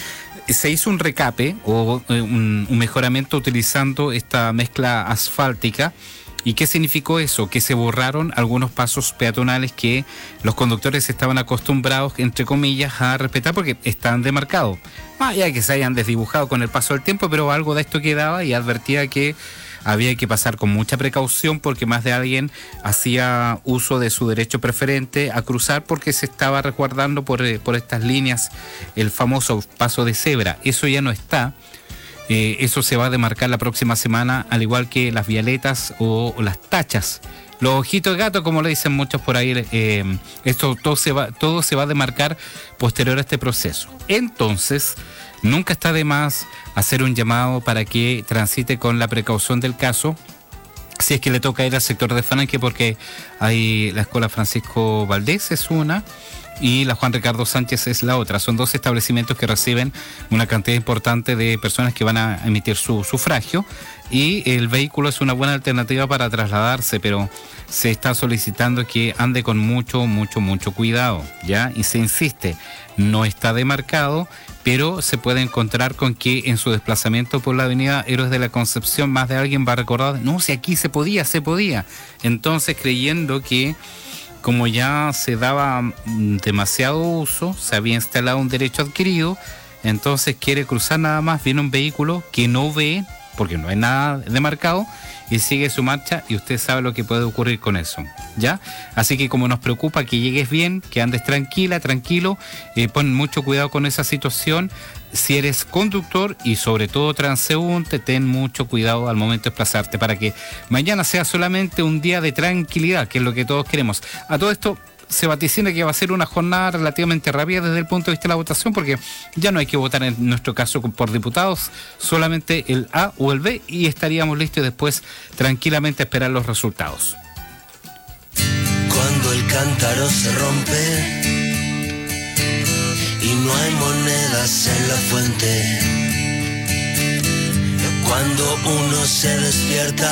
se hizo un recape o eh, un, un mejoramiento utilizando esta mezcla asfáltica. ¿Y qué significó eso? Que se borraron algunos pasos peatonales que los conductores estaban acostumbrados, entre comillas, a respetar porque están demarcados. Más allá de que se hayan desdibujado con el paso del tiempo, pero algo de esto quedaba y advertía que había que pasar con mucha precaución porque más de alguien hacía uso de su derecho preferente a cruzar porque se estaba resguardando por, por estas líneas el famoso paso de cebra. Eso ya no está. Eh, eso se va a demarcar la próxima semana, al igual que las vialetas o, o las tachas. Los ojitos de gato, como le dicen muchos por ahí, eh, esto todo se va, todo se va a demarcar posterior a este proceso. Entonces, nunca está de más hacer un llamado para que transite con la precaución del caso, si es que le toca ir al sector de Franque, porque hay la Escuela Francisco Valdés es una y la Juan Ricardo Sánchez es la otra. Son dos establecimientos que reciben una cantidad importante de personas que van a emitir su sufragio y el vehículo es una buena alternativa para trasladarse, pero se está solicitando que ande con mucho, mucho, mucho cuidado, ¿ya? Y se insiste, no está demarcado, pero se puede encontrar con que en su desplazamiento por la avenida Héroes de la Concepción más de alguien va a recordar, no, si aquí se podía, se podía. Entonces, creyendo que como ya se daba demasiado uso, se había instalado un derecho adquirido, entonces quiere cruzar nada más, viene un vehículo que no ve, porque no hay nada demarcado, y sigue su marcha y usted sabe lo que puede ocurrir con eso, ¿ya? Así que como nos preocupa que llegues bien, que andes tranquila, tranquilo, eh, pon mucho cuidado con esa situación. Si eres conductor y sobre todo transeúnte, ten mucho cuidado al momento de desplazarte para que mañana sea solamente un día de tranquilidad, que es lo que todos queremos. A todo esto se vaticina que va a ser una jornada relativamente rápida desde el punto de vista de la votación, porque ya no hay que votar en nuestro caso por diputados, solamente el A o el B y estaríamos listos y después tranquilamente a esperar los resultados. Cuando el cántaro se rompe y no hay monedas en la fuente, cuando uno se despierta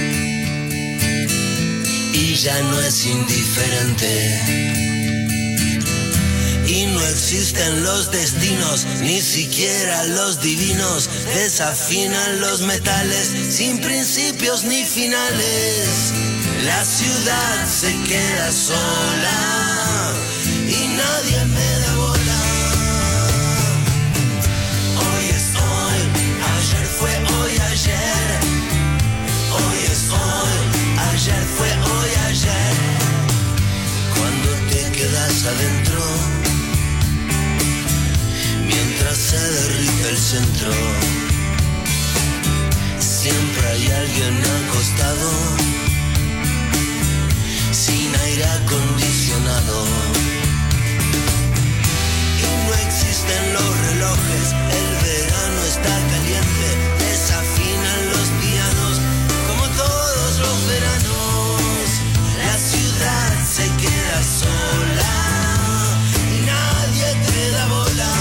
y ya no es indiferente, y no existen los destinos, ni siquiera los divinos, desafinan los metales sin principios ni finales. La ciudad se queda sola y nadie me da bola. Hoy es hoy, ayer fue hoy ayer, hoy es hoy, ayer fue hoy ayer. Cuando te quedas adentro, mientras se derrite el centro, siempre hay alguien acostado, sin aire acondicionado. Y no existen los relojes, el verano está caliente, desafinan los pianos como todos los veranos. La ciudad se queda sola y nadie te da bola.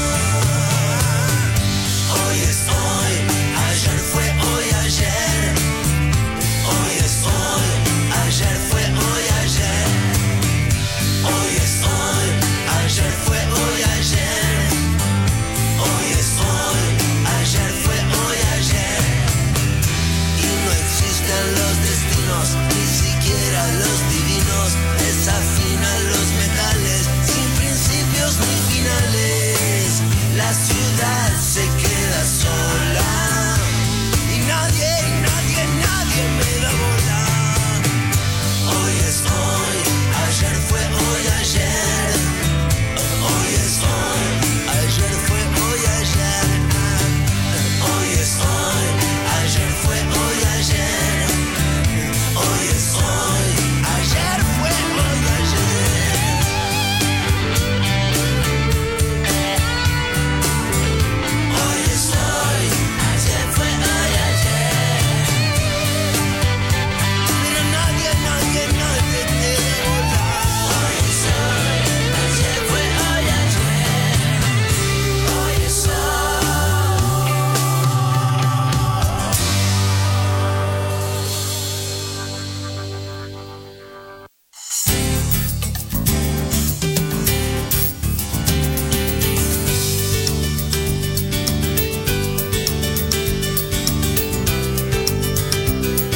Hoy es hoy, ayer fue hoy ayer, hoy es hoy, ayer fue hoy ayer.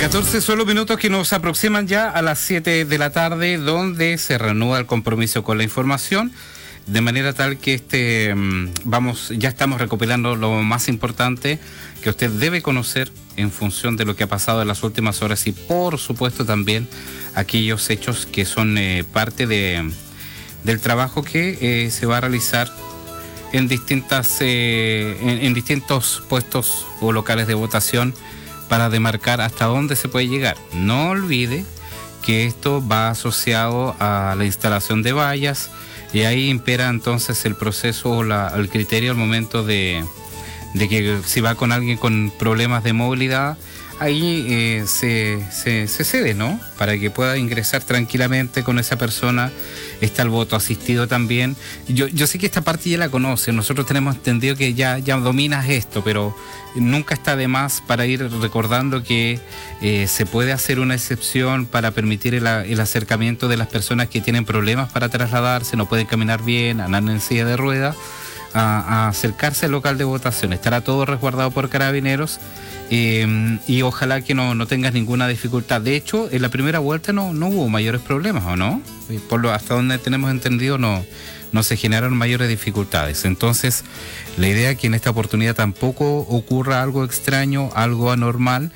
catorce solo minutos que nos aproximan ya a las siete de la tarde, donde se reanuda el compromiso con la información, de manera tal que este vamos ya estamos recopilando lo más importante que usted debe conocer en función de lo que ha pasado en las últimas horas y por supuesto también aquellos hechos que son eh, parte de del trabajo que eh, se va a realizar en distintas eh, en, en distintos puestos o locales de votación para demarcar hasta dónde se puede llegar. No olvide que esto va asociado a la instalación de vallas y ahí impera entonces el proceso o la, el criterio al momento de, de que si va con alguien con problemas de movilidad, ahí eh, se, se, se cede, ¿no? Para que pueda ingresar tranquilamente con esa persona. Está el voto asistido también. Yo, yo sé que esta parte ya la conoce, nosotros tenemos entendido que ya, ya dominas esto, pero nunca está de más para ir recordando que eh, se puede hacer una excepción para permitir el, el acercamiento de las personas que tienen problemas para trasladarse, no pueden caminar bien, andan en silla de ruedas, a, a acercarse al local de votación. Estará todo resguardado por carabineros. Eh, y ojalá que no, no tengas ninguna dificultad. De hecho, en la primera vuelta no, no hubo mayores problemas, ¿o no? Por lo hasta donde tenemos entendido no, no se generaron mayores dificultades. Entonces, la idea es que en esta oportunidad tampoco ocurra algo extraño, algo anormal.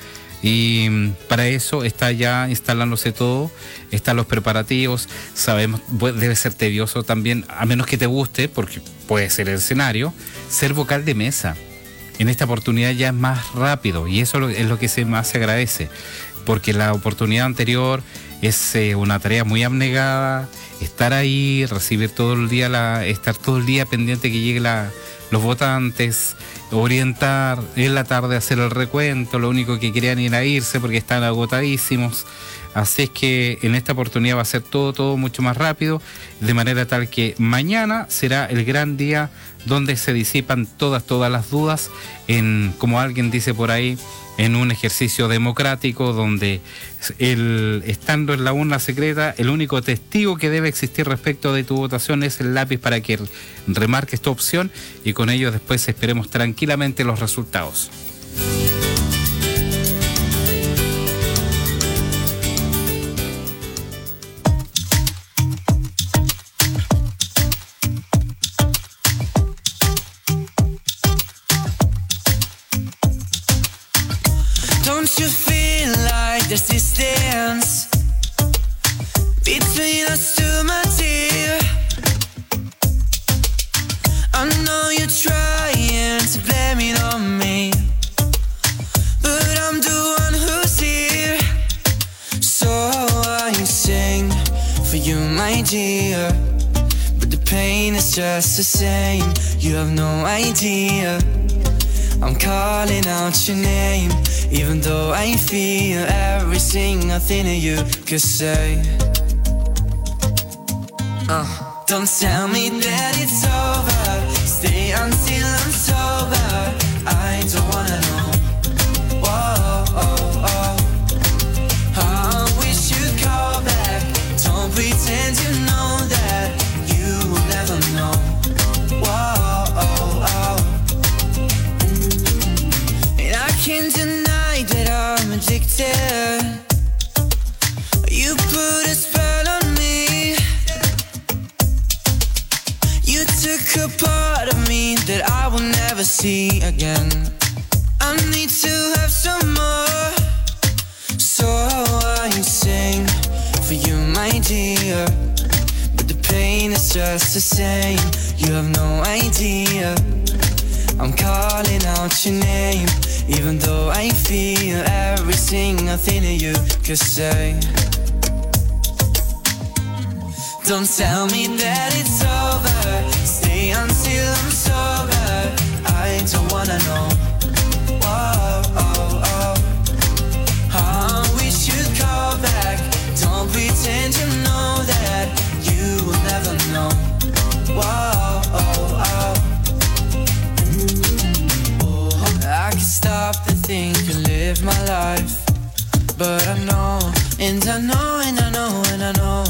Y para eso está ya instalándose todo, están los preparativos. Sabemos, debe ser tedioso también, a menos que te guste, porque puede ser el escenario, ser vocal de mesa. En esta oportunidad ya es más rápido y eso es lo que se más se agradece, porque la oportunidad anterior es eh, una tarea muy abnegada, estar ahí, recibir todo el día, la, estar todo el día pendiente que lleguen la, los votantes, orientar, en la tarde hacer el recuento, lo único que querían era irse porque están agotadísimos. Así es que en esta oportunidad va a ser todo, todo mucho más rápido, de manera tal que mañana será el gran día donde se disipan todas, todas las dudas, en, como alguien dice por ahí, en un ejercicio democrático donde el, estando en la urna secreta, el único testigo que debe existir respecto de tu votación es el lápiz para que remarques tu opción y con ello después esperemos tranquilamente los resultados. There's distance between us two, my dear. I know you're trying to blame it on me, but I'm the one who's here. So I sing for you, my dear, but the pain is just the same. You have no idea. I'm calling out your name, even though I feel every single thing that you could say. uh, Don't tell me that it's over, stay until I'm sober. I don't wanna know. Whoa, oh, oh. I wish you'd call back. Don't pretend you know that. You will never know. Whoa, oh, oh. Can't deny that I'm addicted. You put a spell on me. You took a part of me that I will never see again. I need to have some more, so I sing for you, my dear, but the pain is just the same. You have no idea. I'm calling out your name, even though I feel every single thing that you could say. Don't tell me that it's over, stay until I'm sober. I don't wanna know. Whoa, oh, oh. I wish you'd call back. Don't pretend you know that. You will never know. Whoa, oh, oh. I can stop and think and live my life, but I know, and I know, and I know, and I know.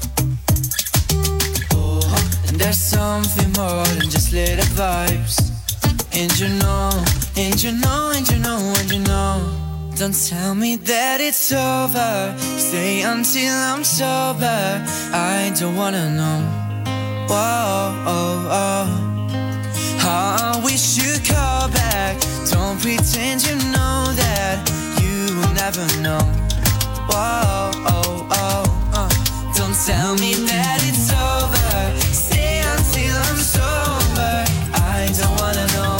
Oh, and there's something more than just little vibes. And you know, and you know, and you know, and you know. Don't tell me that it's over. Stay until I'm sober. I don't wanna know. Whoa, oh, oh. I wish you'd call back. Don't pretend you know that. You will never know. Whoa, oh, oh. Uh. Don't tell me that it's over. Stay until I'm sober. I don't wanna know.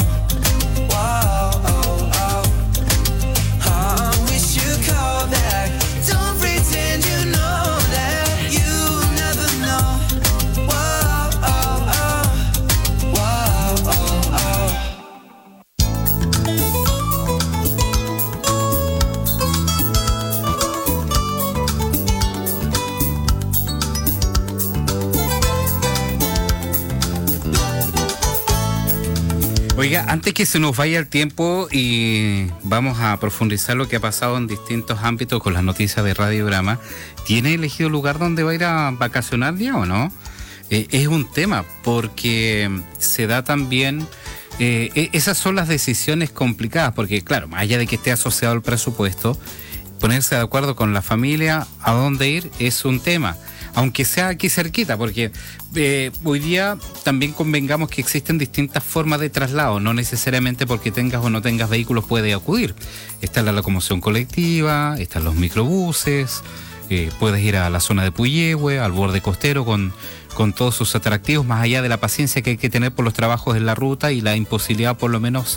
Oiga, antes que se nos vaya el tiempo y vamos a profundizar lo que ha pasado en distintos ámbitos con las noticias de Radiograma, ¿tiene elegido lugar donde va a ir a vacacionar ya o no? Eh, es un tema porque se da también, eh, esas son las decisiones complicadas, porque claro, más allá de que esté asociado al presupuesto, ponerse de acuerdo con la familia a dónde ir es un tema. Aunque sea aquí cerquita, porque eh, hoy día también convengamos que existen distintas formas de traslado, no necesariamente porque tengas o no tengas vehículos puedes acudir. Está la locomoción colectiva, están los microbuses, eh, puedes ir a la zona de Puyehue, al borde costero con, con todos sus atractivos, más allá de la paciencia que hay que tener por los trabajos en la ruta y la imposibilidad por lo menos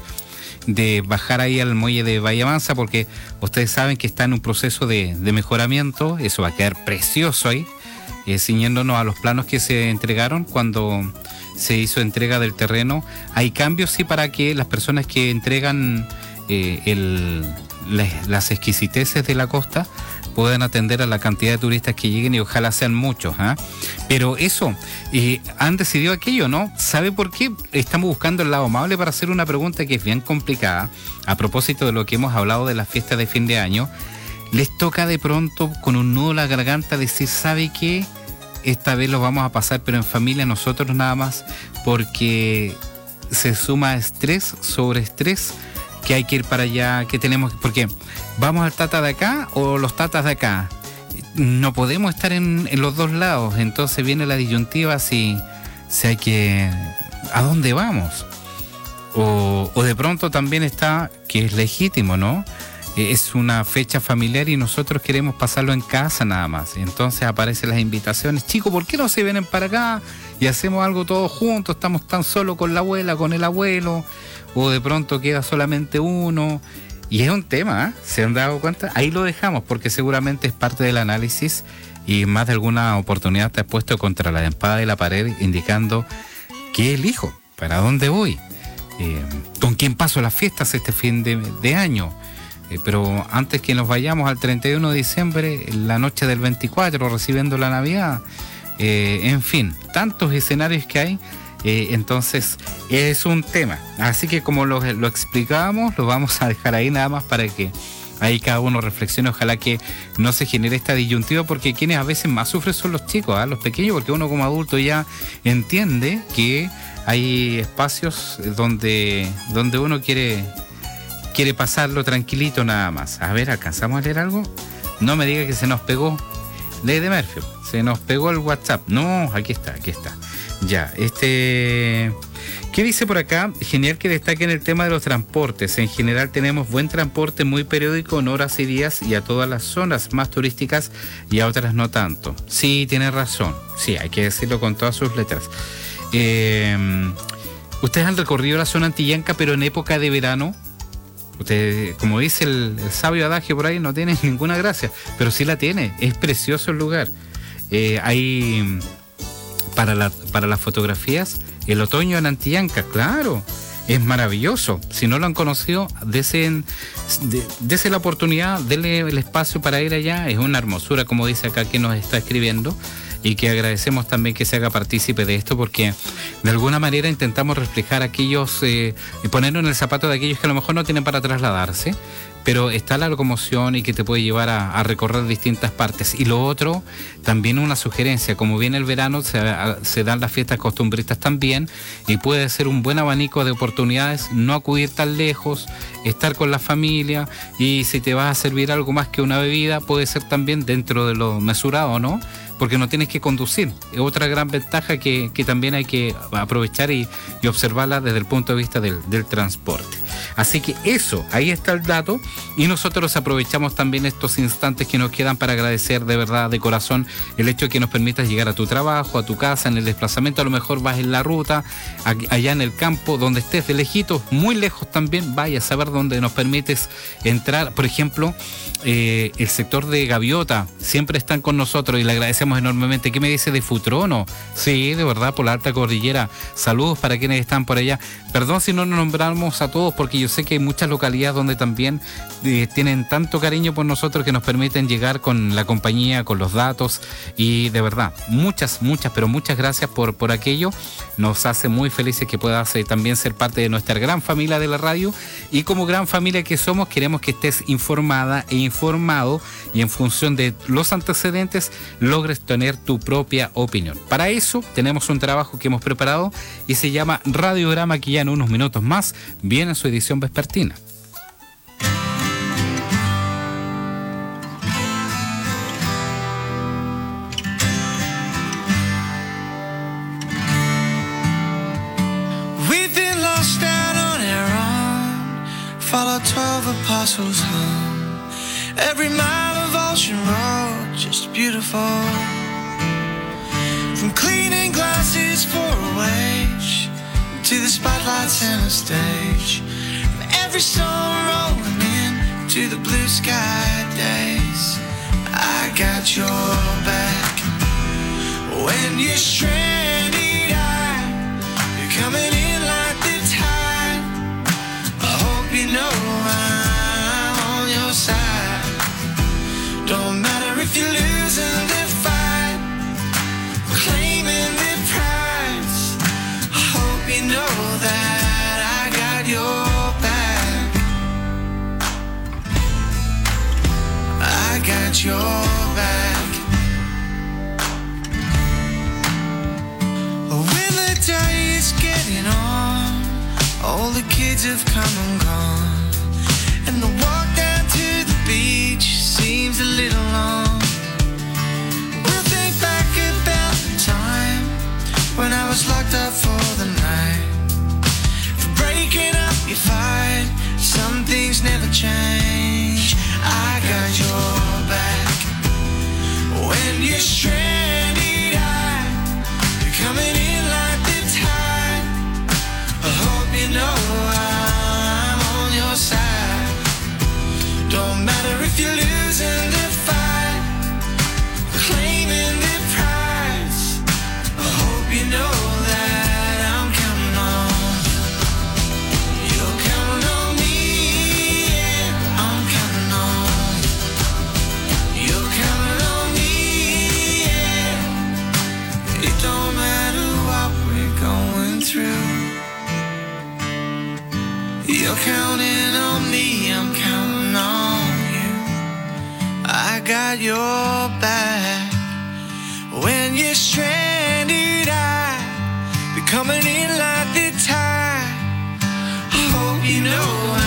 de bajar ahí al muelle de Bahía Mansa, porque ustedes saben que está en un proceso de, de mejoramiento, eso va a quedar precioso ahí. Eh, ciñéndonos a los planos que se entregaron cuando se hizo entrega del terreno. Hay cambios sí para que las personas que entregan eh, el, las, las exquisiteces de la costa puedan atender a la cantidad de turistas que lleguen y ojalá sean muchos, ¿eh? Pero eso, eh, han decidido aquello, ¿no? ¿Sabe por qué? Estamos buscando el lado amable para hacer una pregunta que es bien complicada a propósito de lo que hemos hablado de las fiestas de fin de año. Les toca de pronto con un nudo en la garganta decir, ¿sabe qué? Esta vez lo vamos a pasar, pero en familia nosotros nada más, porque se suma estrés sobre estrés, que hay que ir para allá, que tenemos, porque vamos al tata de acá o los tatas de acá. No podemos estar en, en los dos lados, entonces viene la disyuntiva si, si hay que... ¿A dónde vamos? O, o de pronto también está, que es legítimo, ¿no? Es una fecha familiar y nosotros queremos pasarlo en casa nada más. Entonces aparecen las invitaciones. Chicos, ¿por qué no se vienen para acá y hacemos algo todos juntos? Estamos tan solo con la abuela, con el abuelo, o de pronto queda solamente uno. Y es un tema, ¿eh? ¿Se han dado cuenta? Ahí lo dejamos porque seguramente es parte del análisis y más de alguna oportunidad te has puesto contra la espada de la pared indicando qué elijo, para dónde voy, eh, con quién paso las fiestas este fin de, de año. Eh, pero antes que nos vayamos al treinta y uno de diciembre, la noche del veinticuatro, recibiendo la Navidad, eh, en fin, tantos escenarios que hay, eh, entonces es un tema. Así que como lo, lo explicábamos, lo vamos a dejar ahí nada más para que ahí cada uno reflexione. Ojalá que no se genere esta disyuntiva, porque quienes a veces más sufren son los chicos, ¿eh? Los pequeños, porque uno como adulto ya entiende que hay espacios donde, donde uno quiere... quiere pasarlo tranquilito nada más. A ver, ¿alcanzamos a leer algo? No me diga que se nos pegó. Ley de Murphy, se nos pegó el WhatsApp. No, aquí está, aquí está. Ya, este... ¿Qué dice por acá? Genial que destaquen el tema de los transportes. En general tenemos buen transporte muy periódico en horas y días y a todas las zonas más turísticas y a otras no tanto. Sí, tiene razón. Sí, hay que decirlo con todas sus letras. Eh, Ustedes han recorrido la zona antillanca, pero en época de verano. Usted, como dice el, el sabio adagio por ahí, no tiene ninguna gracia, pero sí la tiene, es precioso el lugar. Eh, hay para, la, para las fotografías, el otoño en Antillanca, claro, es maravilloso. Si no lo han conocido, desen, de, dese la oportunidad, denle el espacio para ir allá, es una hermosura, como dice acá que nos está escribiendo. Y que agradecemos también que se haga partícipe de esto, porque de alguna manera intentamos reflejar aquellos, eh, y ponernos en el zapato de aquellos que a lo mejor no tienen para trasladarse, pero está la locomoción y que te puede llevar a, a recorrer distintas partes. Y lo otro, también una sugerencia, como viene el verano, se, se dan las fiestas costumbristas también, y puede ser un buen abanico de oportunidades, no acudir tan lejos, estar con la familia, y si te vas a servir algo más que una bebida, puede ser también dentro de lo mesurado, ¿no? Porque no tienes que conducir. Es otra gran ventaja que, que también hay que aprovechar y, y observarla desde el punto de vista del, del transporte. Así que eso, ahí está el dato, y nosotros aprovechamos también estos instantes que nos quedan para agradecer de verdad, de corazón, el hecho de que nos permitas llegar a tu trabajo, a tu casa, en el desplazamiento. A lo mejor vas en la ruta, allá en el campo, donde estés de lejitos, muy lejos también, vaya a saber dónde nos permites entrar. Por ejemplo, eh, el sector de Gaviota, siempre están con nosotros y le agradecemos enormemente. ¿Qué me dice de Futrono? Sí, de verdad, por la alta cordillera. Saludos para quienes están por allá. Perdón si no nos nombramos a todos, porque yo sé que hay muchas localidades donde también eh, tienen tanto cariño por nosotros que nos permiten llegar con la compañía, con los datos, y de verdad, muchas, muchas, pero muchas gracias por, por aquello. Nos hace muy felices que puedas eh, también ser parte de nuestra gran familia de la radio, y como gran familia que somos, queremos que estés informada e informado, y en función de los antecedentes logres tener tu propia opinión. Para eso tenemos un trabajo que hemos preparado y se llama Radiograma, que ya en unos minutos más viene en su edición vespertina. We've been lost out on our own, follow twelve apostles home, every mile of ocean road just beautiful, from cleaning glasses for a wage to the spotlights and the stage, from every storm rolling in to the blue sky days. I got your back when you're stranded. I, you're coming in like the tide. I hope you know I'm on your side. Don't matter if you're losing the fight, claiming the prize. I hope you know that I got your back. I got your back. When the day is getting on, all the kids have come and gone, and the walk down to the beach seems a little long. We'll think back about the time when I was locked up for the night, for breaking up your fight. Some things never change. I got your back when you're stranded. I, you're coming in like the tide. I hope you know I'm on your side. Don't matter if you're losing the fight, claiming the prize. I hope you know that I'm counting on. You're counting on me, yeah, I'm counting on. You're counting on me, yeah. It don't matter what we're going through. You're counting on me, I'm counting on you. I got your back when you're stranded. I be coming in like the tide. I hope you know